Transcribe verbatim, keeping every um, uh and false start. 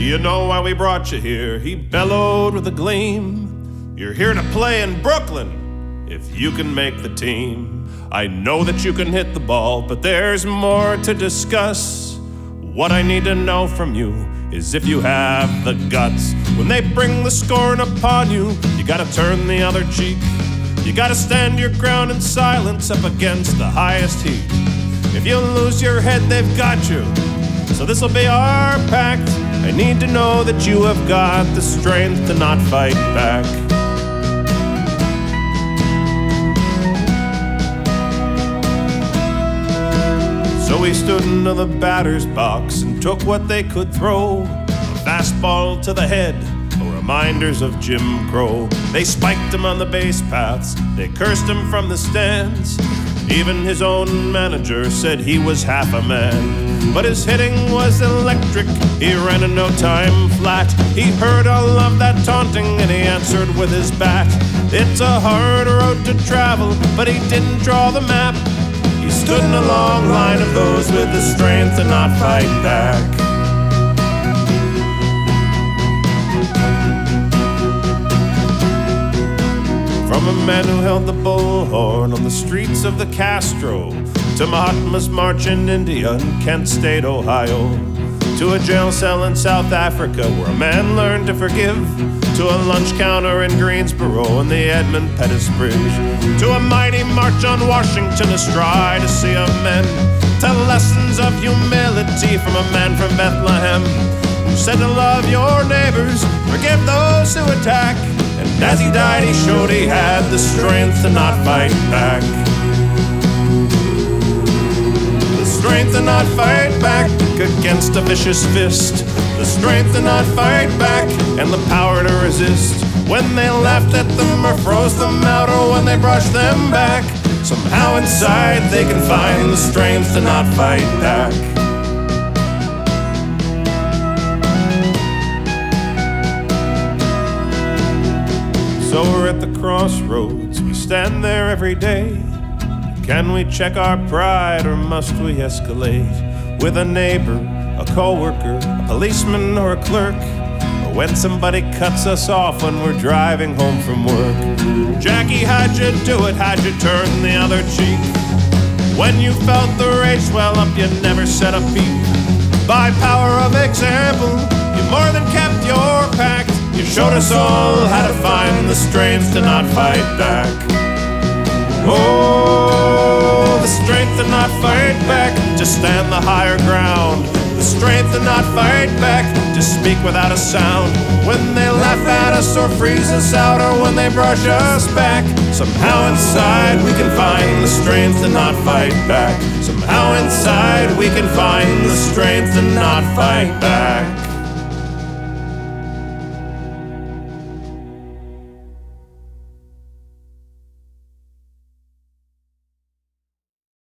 You know why we brought you here, he bellowed with a gleam. You're here to play in Brooklyn, if you can make the team. I know that you can hit the ball, but there's more to discuss. What I need to know from you is if you have the guts. When they bring the scorn upon you, you gotta turn the other cheek. You gotta stand your ground in silence up against the highest heat. If you lose your head, they've got you. So this'll be our pact. I need to know that you have got the strength to not fight back. So we stood into the batter's box and took what they could throw. A fastball to the head, reminders of Jim Crow. They spiked him on the base paths, they cursed him from the stands. Even his own manager said he was half a man. But his hitting was electric, he ran in no time flat. He heard all of that taunting and he answered with his bat. It's a hard road to travel, but he didn't draw the map. He stood in a long line of those with the strength to not fight back. From a man who held the bullhorn on the streets of the Castro, to Mahatma's March in India and Kent State, Ohio, to a jail cell in South Africa where a man learned to forgive, to a lunch counter in Greensboro and the Edmund Pettus Bridge, to a mighty march on Washington astride a sea of men, to lessons of humility from a man from Bethlehem who said to love your neighbors, forgive those who attack. And as he died, he showed he had the strength to not fight back. The strength to not fight back against a vicious fist. The strength to not fight back and the power to resist. When they laughed at them or froze them out or when they brushed them back, somehow inside they can find the strength to not fight back. So we're at the crossroads, we stand there every day. Can we check our pride or must we escalate? With a neighbor, a co-worker, a policeman or a clerk, or when somebody cuts us off when we're driving home from work. Jackie, how'd you do it? How'd you turn the other cheek? When you felt the rage swell up, you never said a peep. By power of example, you more than kept your pact. You showed us all how to find the strength to not fight back. Oh, the strength to not fight back, to stand the higher ground. The strength to not fight back, to speak without a sound. When they laugh at us or freeze us out or when they brush us back, somehow inside we can find the strength to not fight back. Somehow inside we can find the strength to not fight back.